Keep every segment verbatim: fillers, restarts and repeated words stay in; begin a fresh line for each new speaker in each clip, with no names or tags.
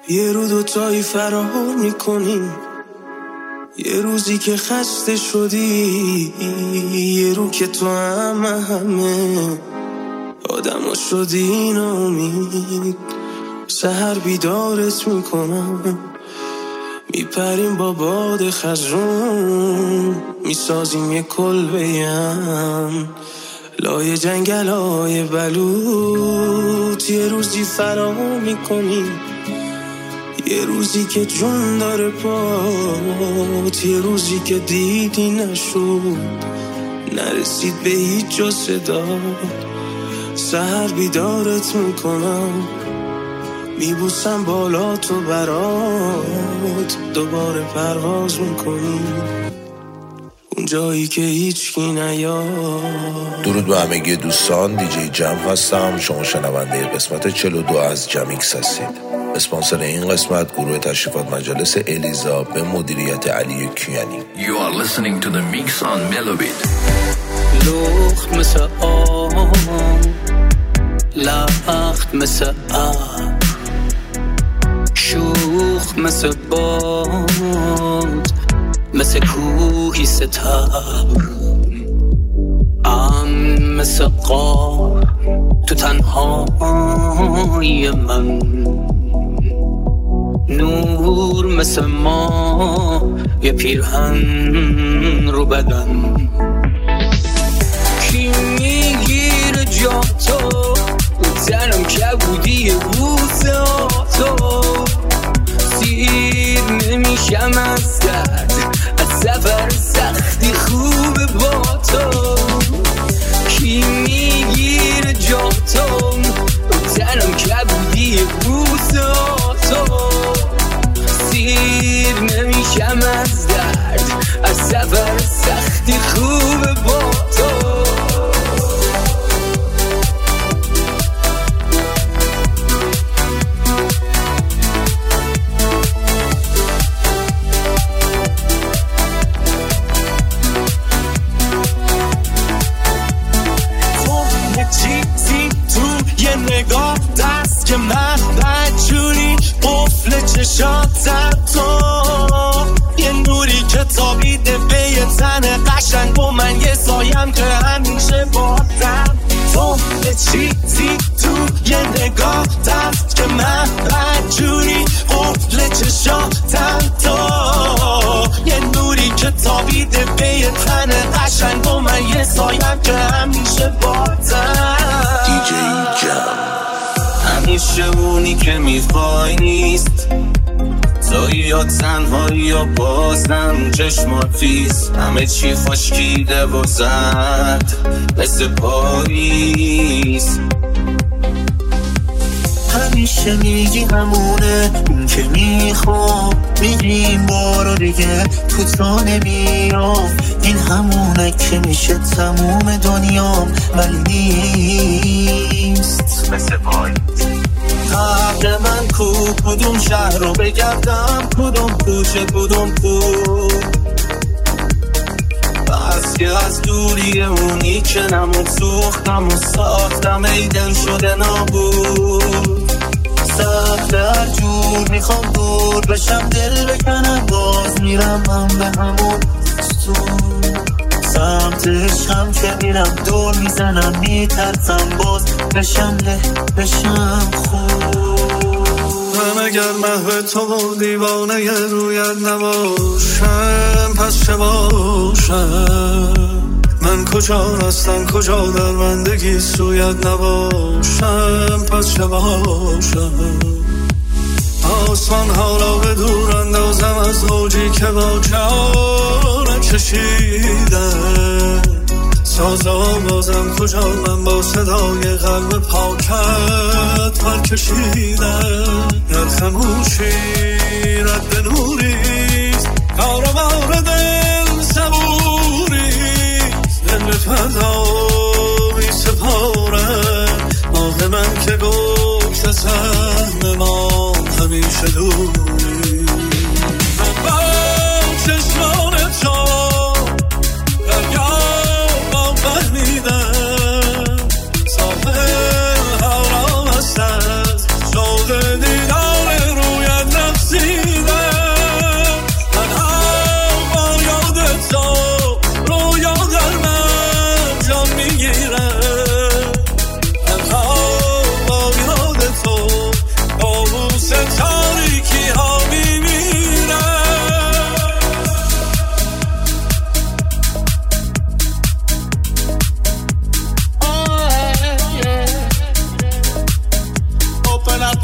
یه رو دوتایی فرار میکنیم، یه روزی که خسته شدی، یه رو که تو همه همه آدم ها شدی ناامید. سحر بیدارت میکنم، میپریم با باد خزرون، میسازیم یه کلبه‌ام لای جنگل های بلوط. یه روزی فرار میکنیم، یه روزی که جون داره پات، یه روزی که دیدی نشد، نرسید به هیچ جا صدا. سحر بیدارت میکنم، میبوسم بالا تو برات، دوباره پرواز میکنیم اون جایی که هیچکی نیاد.
درود به همگی دوستان، دیجی جم هستم. شما شنونده قسمت چهل و دو از جمیکس هستید. اسپانسر این قسمت گروه تشریفات مجالس الیزا به مدیریت علی کیانی.
You are listening to the mix on Melobit.
لخت مثل آم، لخت مثل آب، شوخ مثل باد، مثل کوهی ستاب، ام مثل قار تو تنهای من، نور مثل ما یه پیرهن رو بدن. کی میگیره جا تو تنم که بودی روزه تو، سیر نمیشم از درد، از سفر سختی خوبه با تو. کی میگیره جا تو تنم که بودی روزه تو، سیر نمیشم از درد، از سفر سختی خوبه با تو.
نگاه دست که من بدجوری قفل چشاتم تو، یه نوری که تابیده به یه تن قشنگ و من یه سایم که همیشه بازم. تو یه چیزی تو یه نگاه دست که من بدجوری قفل چشاتم تو، یه نوری که تابیده به یه تن قشنگ و من یه سایم که همیشه بازم.
دیجی جم
همیشه اونی که میخوای نیست، توی یا تنهایی یا بازم چشمات ریز، همه چی خشکیده و زرد مثل پاییز. همیشه میگی همونه اون که میخوام، میگیم بارو دیگه تو تا نمیام، این همونه که میشه تموم دنیام ولی نیست مثل پاییز. قبل من کو کدوم شهر رو بگردم، کدوم کوچه کدوم کو، بس که از دوری اونی که نمون سوختم و ساختم ای دل شده نابود. سخت هر جور میخوام دور بشم، دل بکنم باز میرم من به همون ستون. سمت عشقم که میرم دور میزنم، میترسم باز بشم له بشم خوب. من اگر محو تو و دیوانه ی رویت نباشم پس چه باشم؟ من کجا هستم کجا در بندگی سویت نباشم پس چه باشم؟ آسمان حالا به دور اندازم از اوجی که با جان کشیدم، سازا بازم کجا من با صدای قلب پاکت پر کشیدم. در خموشی رد نوریست، کاروان دل صبوریست، دل به فضا می سپارم، ماه من که گفت سهم ما همیشه دوری. من با چشمان تو دریا با فهمیدم، ساحل حرام است از شوق دیدار رویت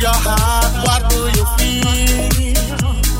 your heart, what do you feel?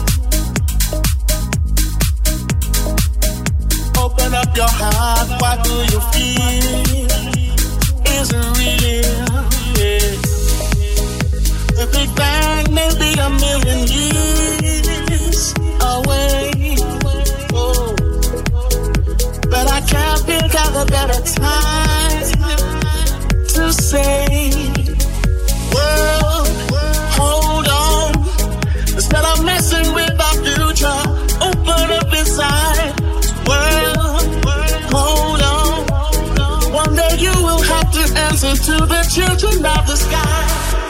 Open up your heart, what do you feel? Is it real? Yeah. The Big Bang may be a million years away, oh. But I can't think of a better time to say, world, hold on. Instead of messing with our future, open up inside. World, hold on. One day you will have to answer to the children of the sky.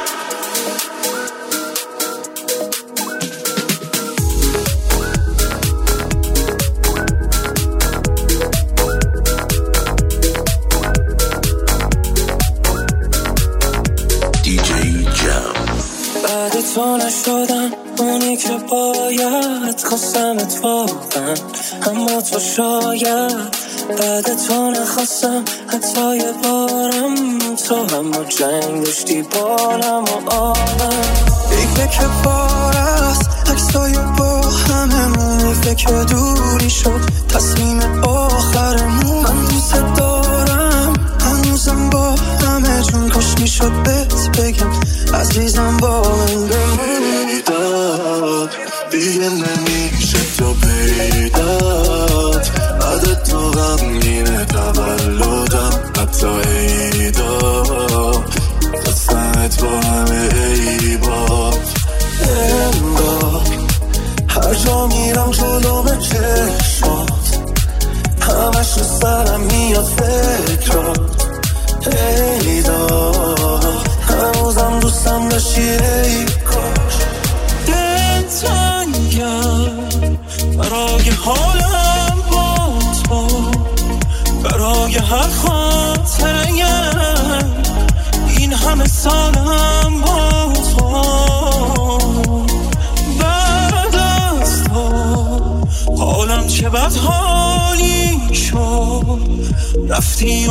تو نشدم اونی که باید خواستمت واقعا، اما تو شاید بعد تو نخواستم حتی یه بارم. تو همه جنگ داشتی بالم و آلم. ای فکر بار است عکسای با هممون، فکر دوری شد تصمیم آخرمون. من دوست دارم هنوزم با همه جون، کاش میشد بهت بگم عزیزم با من بمونی. داد دیگه نمیشه تو پیدات، بعد تو غمگینه تولدم حتی عیدا، خواستمت با همه عیبات. انگار هر جا میرم جلوم چشمات، همش رو سرم میاد فکرات. عیدا هنوزم دوستم داشتی ای کاش. دل تنگم برای حالم با تو، برای هر خاطره‌ام این همه سالم با تو. بعد از تو حالم چه بد حالی شد، رفتی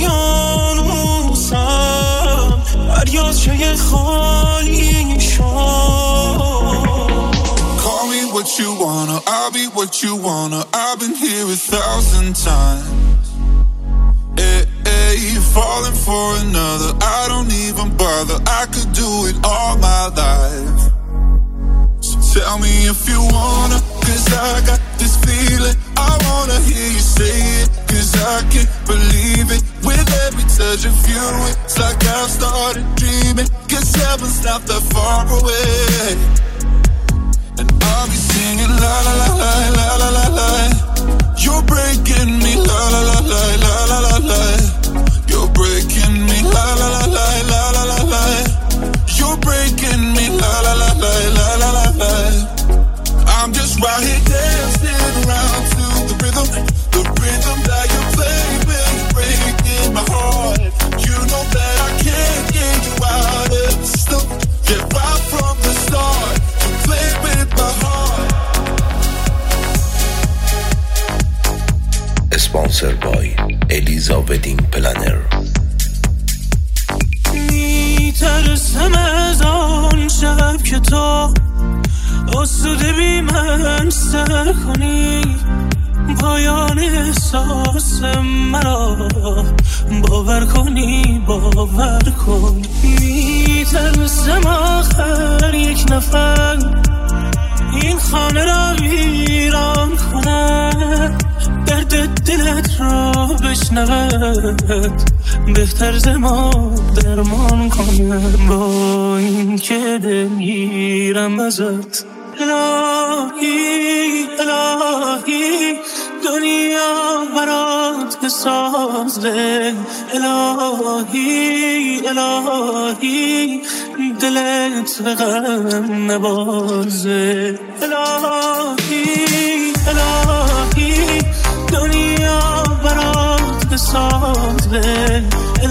اقیانوسم دریاچه خالی شد.
Call me what you wanna, I'll be what you wanna. I've been here a thousand times. Hey, hey, falling for another, I don't even bother. I could do it all my life. So tell me if you wanna, cause I got this feeling. I wanna hear you say it, cause I can't believe it. With every touch of you, it's like I've started dreaming. Cause heaven's not that far away. And I'll be singing la la la la la la la la. You're breaking me la la la la la la la la. You're breaking me la la la la la la la la. You're breaking me la la la la la la la la. I'm just right here dancing around to the rhythm, the rhythm that you play with, breaking my heart. You know that I can't get you out of the system. Get right from the start, you play with my heart.
Sponsored by Eliza Wedding Planner.
میترسم از آن شب که تو آسوده بی من سر کنی، پایان احساس مرا باور کنی، باور کن. میترسم آخر یک نفر این خانه را ویران کنه، درد دلت را بشنود، بهتر ز ما درمان کنه. با این که دلگیرم ازت الهی الهی، دنیا برات بسازه. الهی الهی دلت به غم نبازه. الهی الهی دنیا برات بسازه.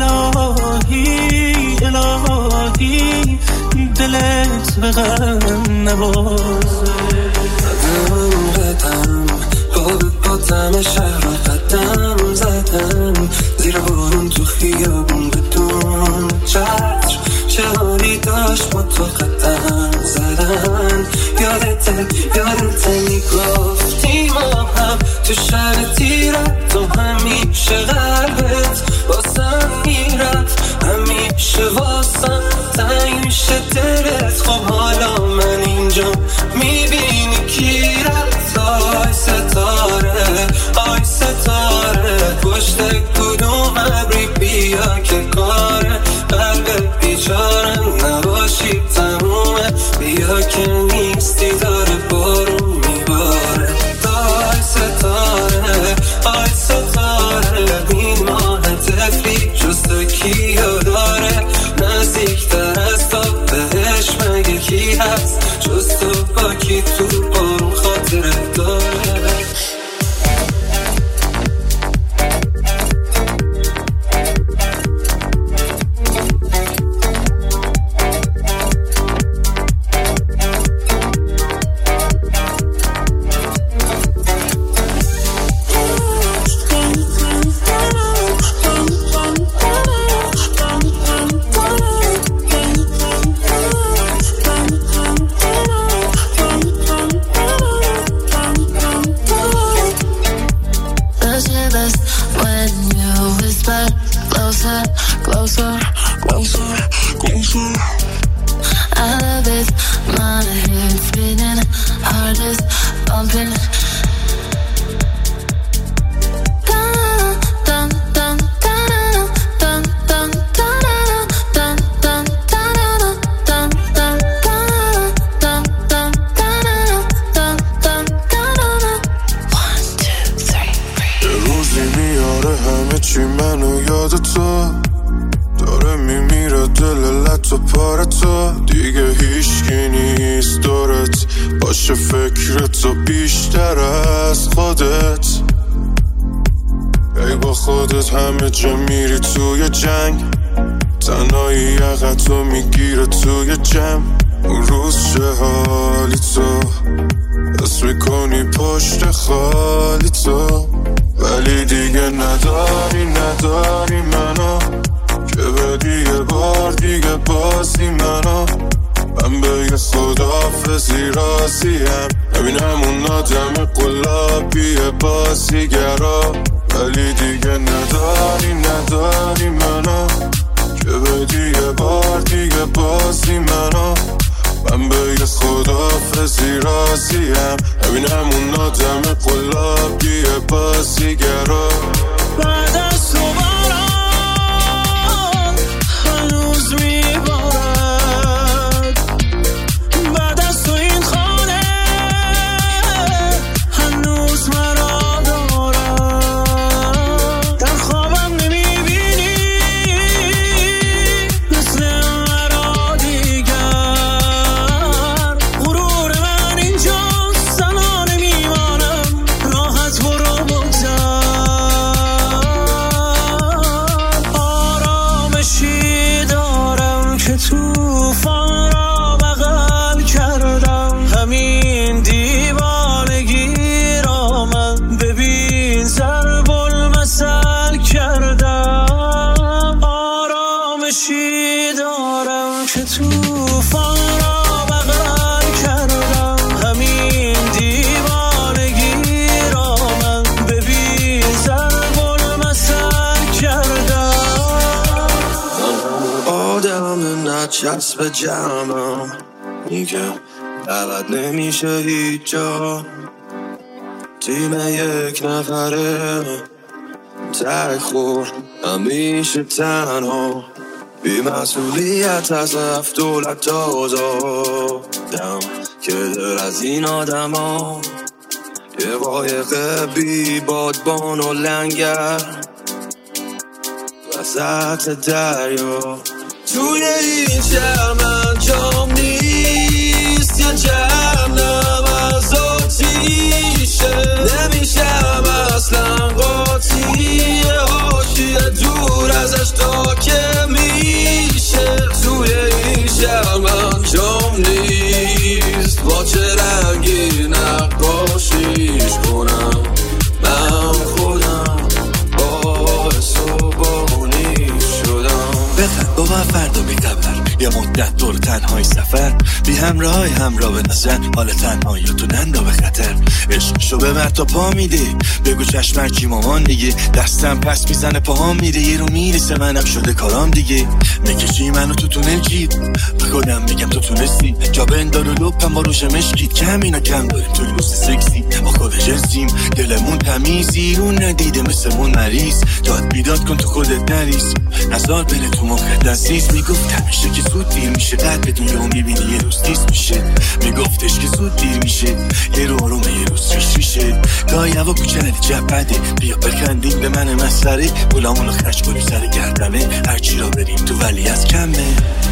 الهی الهی دلت به غم نبازه. قدم قدم با دم شهر قدم زدم، زیر بارون تو خیابون بدون چتر، چه حالی داشت با تو قدم
یادت میگفتی ما هم تو شهر تیرت تو همیشه قلبت واسم میرفت همیشه واسم تنگ میشه دلت خب حالا من اینجا میبینی کی رفت آی ستاره آی ستاره پشت کدوم ابری بیا که کاره قلب بیچاره نباشی تمومه بیا که نیستی داره بارون میباره آی ستاره آی ستاره این ماه تفلی جز تو کیو داره نزدیکتر از تو بهش مگه کی هست جز تو با کی تو بارون خاطره داره چسب جمعم میگم عوض نمیشه هیچ جا تیم یک نفره تک خور همیشه تنها بی مسئولیت از هفت دولت آزادم که در از این آدم ها یه قایق بی بادبان و لنگر وسط دریا توی این شهر من جام نیست یه جهنم از آتیشه نمیشم اصلا قاطی حاشیه دور ازش تا که میشه توی این شهر من جام نیست با چه رنگی نقاشیش کنم من خودم باعث و بانی شدم
بخند با من فردا بی خبر یه مدت در دور تنهای سفر بی همراه همراه به نظر حال تنهایی تو نندا به خطر عشقشو ببر تا پا میده بگو چشمر چی مامان دیگه دستم پس میزنه پاهام میره یه رو میرسه منم شده کارام دیگه میکشی منو تو تونل جید به خودم میگم تو تونستی جا بندار و لپم با روش مشکید کم اینا کم داریم تو لوس سکسی با خود جنسیم دلمون تمیزی رو ندیده مثلمون مریض داد بیداد کن تو خودت نریز نزار بره تو مخت دستیز میگفت همیشه که زود دیر میشه قد بدون یا میبینی یه روز دیست میشه میگفتش که زود دیر میشه یه رو آرومه یه روز ریش میشه گاهی هوا کوچه جبده بیا بکندیم به من مسخره گلامونو خرج کنیم سر گردنه هرچی را بریم تو ولی از کمه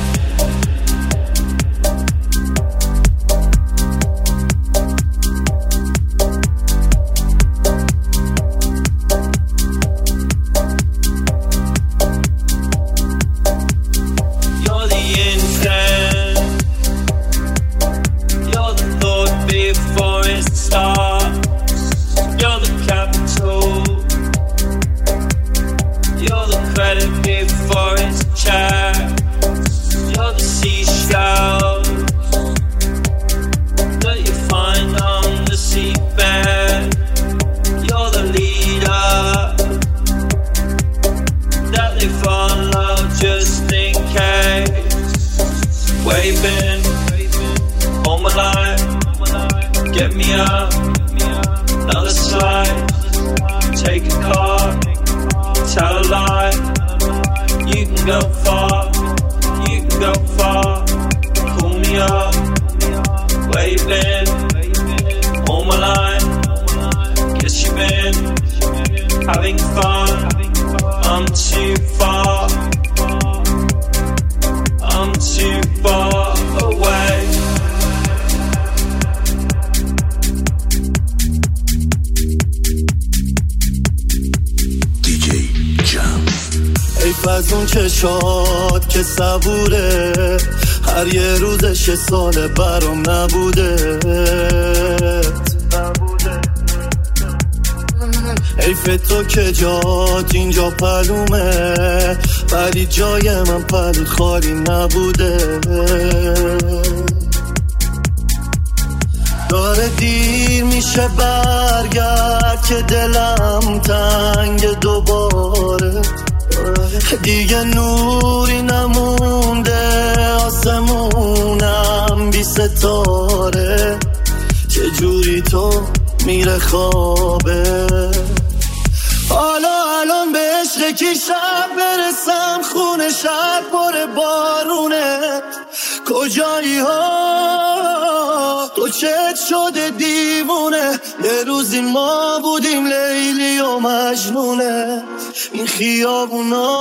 چشات که صبوره هر یه روزش یه سال برام نبوده حیف تو که جات اینجا پلومه ولی جای من پلوت خالی نبوده داره دیر میشه برگرد که دلم تنگ دوباره دیگه نوری نمونده آسمونم بی ستاره چجوری تو میره خوابه حالا الان به عشق کی شب برسم خونه شب پر بارونه کجایی ها تو چت شده دیوونه یه روزی ما بودیم لیلی و مجنونه این خیابونا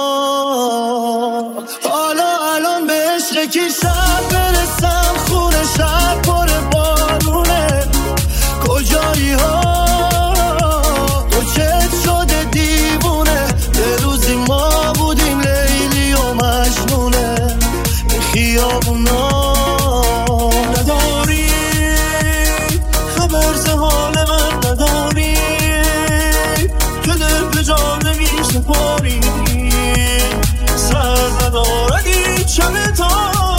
حالا الان به عشق کی شب برسم خونه شب پر بارونه کجایی ها تو چت شده دیوونه یه روزی ما بودیم لیلی و مجنونه این خیابونا نداری خبر ز حال من نداری که دل به جان میشه پاری سر ندارد این شب تا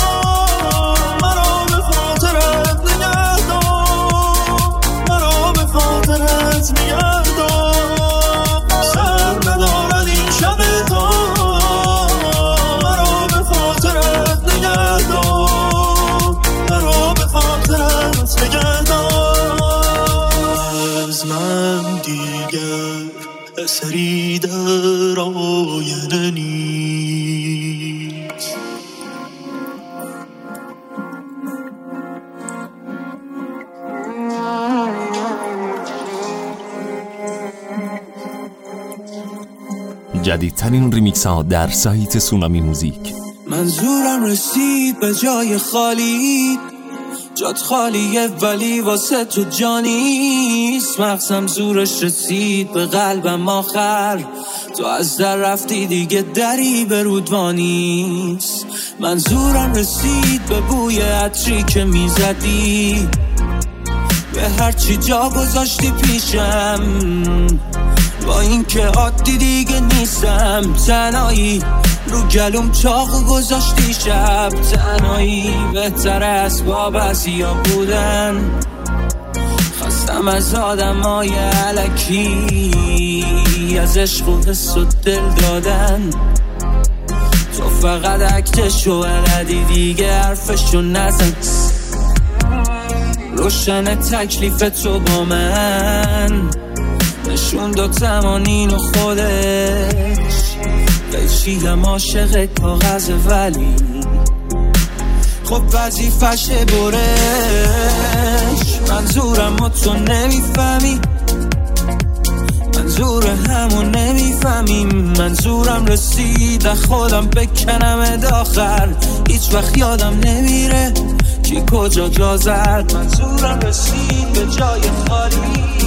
مرا به خاطرت نگه دار مرا به خاطرت نگه دار سر ندارد این شب تا مرا به خاطرت نگه دار مرا به خاطرت نگه دار از من دیگر اثری در آینه نیست
جدیدترین ریمیکس ها در سایت سونامی موزیک.
منظورم رسید به جای خالی جات خالیه ولی واسه تو جانیست مغزم زورش رسید به قلبم آخر تو از در رفتی دیگه دری به رودوانیست منظورم رسید به بوی عطری که میزدی به هرچی جا گذاشتی پیشم با این که عادی دیگه نیستم. تنهایی رو گلوم چاقو گذاشتی شب. تنهایی بهتره اسباب ازیا بودن. خواستم از آدم های علکی، از عشق و حس و دل دادن. تو فقط عکتشو بلدی دیگه حرفشو نزن. روشن تکلیف تو با من نشون دو تمانین و خودش. بچیدم عاشق کاغذ ولی خب وظیفشه برش. منظورم و تو نمیفهمی، منظور همون نمیفهمیم. منظورم رسید خودم بکنم داخل. هیچ وقت یادم نمیره کی کجا جا زد. منظورم رسید به جای خالی.